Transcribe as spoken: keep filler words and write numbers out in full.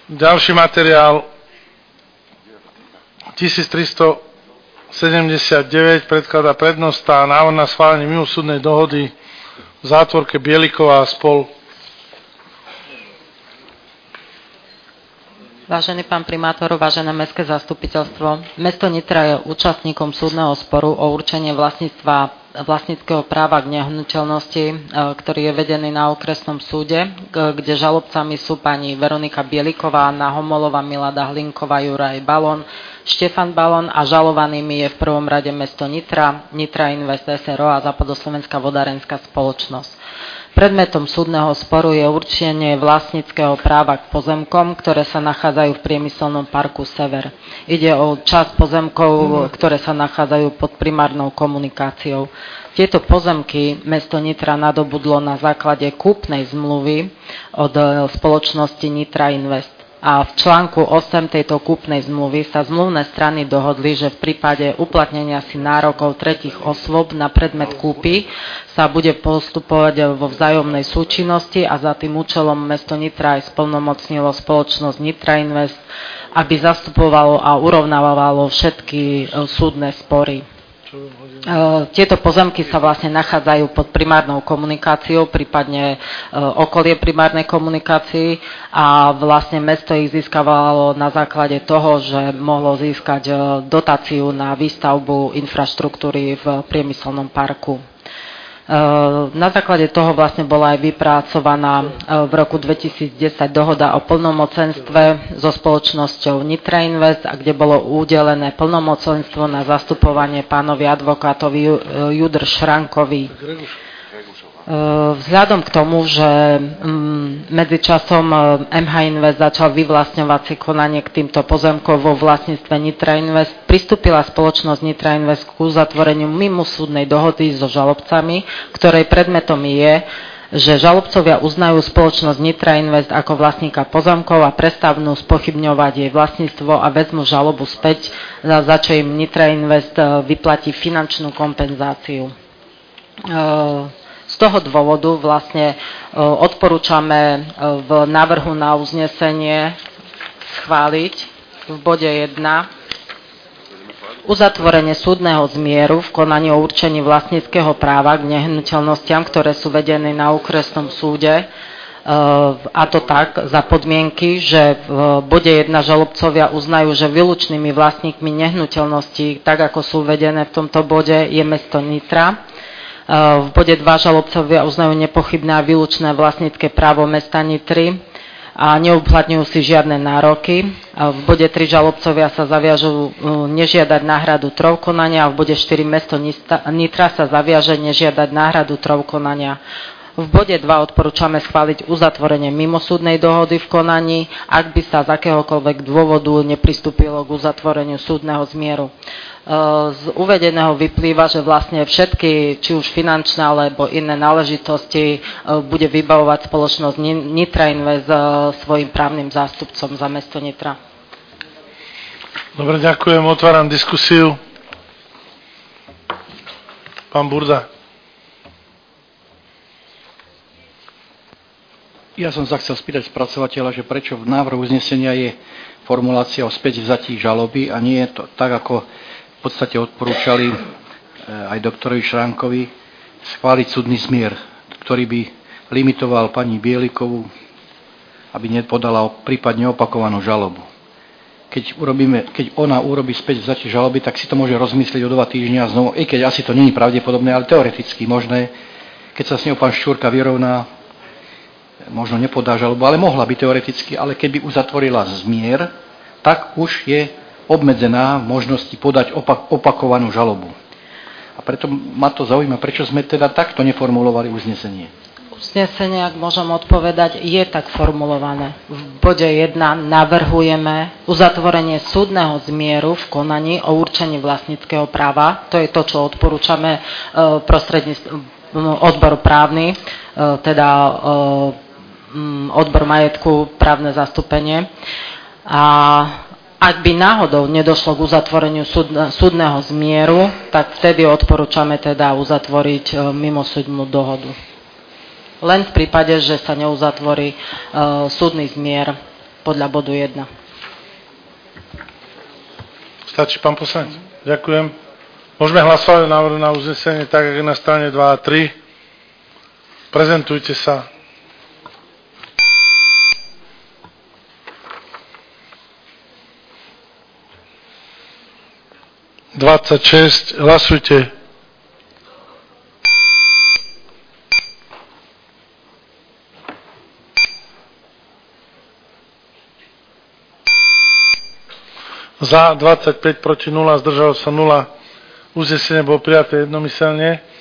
Ďalší materiál tisíctristosedemdesiatdeväť predkladá prednosta a návrh na schválenie mimosúdnej dohody v zátvorke Bieliková a spol. Vážený pán primátor, vážené mestské zastupiteľstvo, mesto Nitra je účastníkom súdneho sporu o určenie vlastníctva vlastníckeho práva k nehnuteľnosti, ktorý je vedený na okresnom súde, kde žalobcami sú pani Veronika Bieliková, Anna Homolová, Milada Hlinková, Juraj Balón, Štefan Balón a žalovanými je v prvom rade mesto Nitra, Nitra Invest es er o a Západoslovenská vodárenská spoločnosť. Predmetom súdneho sporu je určenie vlastníckeho práva k pozemkom, ktoré sa nachádzajú v priemyselnom parku Sever. Ide o časť pozemkov, ktoré sa nachádzajú pod primárnou komunikáciou. Tieto pozemky mesto Nitra nadobudlo na základe kúpnej zmluvy od spoločnosti Nitra Invest. A v článku osem tejto kúpnej zmluvy sa zmluvné strany dohodli, že v prípade uplatnenia si nárokov tretích osôb na predmet kúpy sa bude postupovať vo vzájomnej súčinnosti a za tým účelom mesto Nitra aj splnomocnilo spoločnosť Nitra Invest, aby zastupovalo a urovnávalo všetky súdne spory. Tieto pozemky sa vlastne nachádzajú pod primárnou komunikáciou, prípadne okolie primárnej komunikácii a vlastne mesto ich získavalo na základe toho, že mohlo získať dotáciu na výstavbu infraštruktúry v priemyselnom parku. Na základe toho vlastne bola aj vypracovaná v roku dvetisícdesať dohoda o plnomocenstve so spoločnosťou Nitra Invest, a kde bolo udelené plnomocenstvo na zastupovanie pánovi advokátovi Judr Šrankovi. Vzhľadom k tomu, že medzičasom em há Invest začal vyvlastňovať si konanie k týmto pozemkom vo vlastníctve Nitra Invest, pristúpila spoločnosť Nitra Invest k uzatvoreniu mimosúdnej dohody so žalobcami, ktorej predmetom je, že žalobcovia uznajú spoločnosť Nitra Invest ako vlastníka pozemkov a prestanú spochybňovať jej vlastníctvo a vezmu žalobu späť, za čo im Nitra Invest vyplatí finančnú kompenzáciu. Z toho dôvodu vlastne odporúčame v návrhu na uznesenie schváliť v bode jedna uzatvorenie súdneho zmieru v konaní o určení vlastníckeho práva k nehnuteľnostiam, ktoré sú vedené na okresnom súde, a to tak za podmienky, že v bode jedna žalobcovia uznajú, že výlučnými vlastníkmi nehnuteľností, tak ako sú vedené v tomto bode, je mesto Nitra. V bode dva žalobcovia uznajú nepochybné a výlučné vlastnícke právo mesta Nitry a neuplatňujú si žiadne nároky. V bode tri žalobcovia sa zaviažujú nežiadať náhradu trojkonania a v bode štyri mesto Nitra sa zaviaže nežiadať náhradu trojkonania. V bode dva odporúčame schváliť uzatvorenie mimosúdnej dohody v konaní, ak by sa z akéhokoľvek dôvodu nepristúpilo k uzatvoreniu súdneho zmieru. Z uvedeného vyplýva, že vlastne všetky, či už finančné alebo iné náležitosti, bude vybavovať spoločnosť Nitra Invest svojim právnym zástupcom za mesto Nitra. Dobre, ďakujem. Otváram diskusiu. Pán Burda. Ja som sa chcel spýtať spracovateľa, že prečo v návrhu uznesenia je formulácia o späť vzatí žaloby a nie je to tak, ako v podstate odporúčali aj doktorovi Šránkovi schváliť súdny zmier, ktorý by limitoval pani Bielikovú, aby nepodala prípadne opakovanú žalobu. Keď, urobíme, keď ona urobí späť vzatie žaloby, tak si to môže rozmyslieť o dva týždňa znovu, i keď asi to nie je pravdepodobné, ale teoreticky možné. Keď sa s ňou pán Ščurka vyrovná, možno nepodá žalobu, ale mohla by teoreticky, ale keby uzatvorila zmier, tak už je obmedzená v možnosti podať opak, opakovanú žalobu. A preto ma to zaujíma, prečo sme teda takto neformulovali uznesenie. Uznesenie, ak môžem odpovedať, je tak formulované. V bode jedna navrhujeme uzatvorenie súdneho zmieru v konaní o určení vlastníckeho práva. To je to, čo odporúčame prostredníctvom odboru právny, teda odbor majetku, právne zastúpenie. A ak by náhodou nedošlo k uzatvoreniu súdneho zmieru, tak vtedy odporúčame teda uzatvoriť mimosúdnu dohodu. Len v prípade, že sa neuzatvorí súdny zmier podľa bodu jeden. Stačí, pán poslanec? Ďakujem. Môžeme hlasovať o návrhu na uznesenie tak, ako je na strane dva a tri. Prezentujte sa. dvadsaťšesť. Hlasujte. Za dvadsaťpäť, proti nula, zdržalo sa nula. Uznesenie bolo prijaté jednomyselne.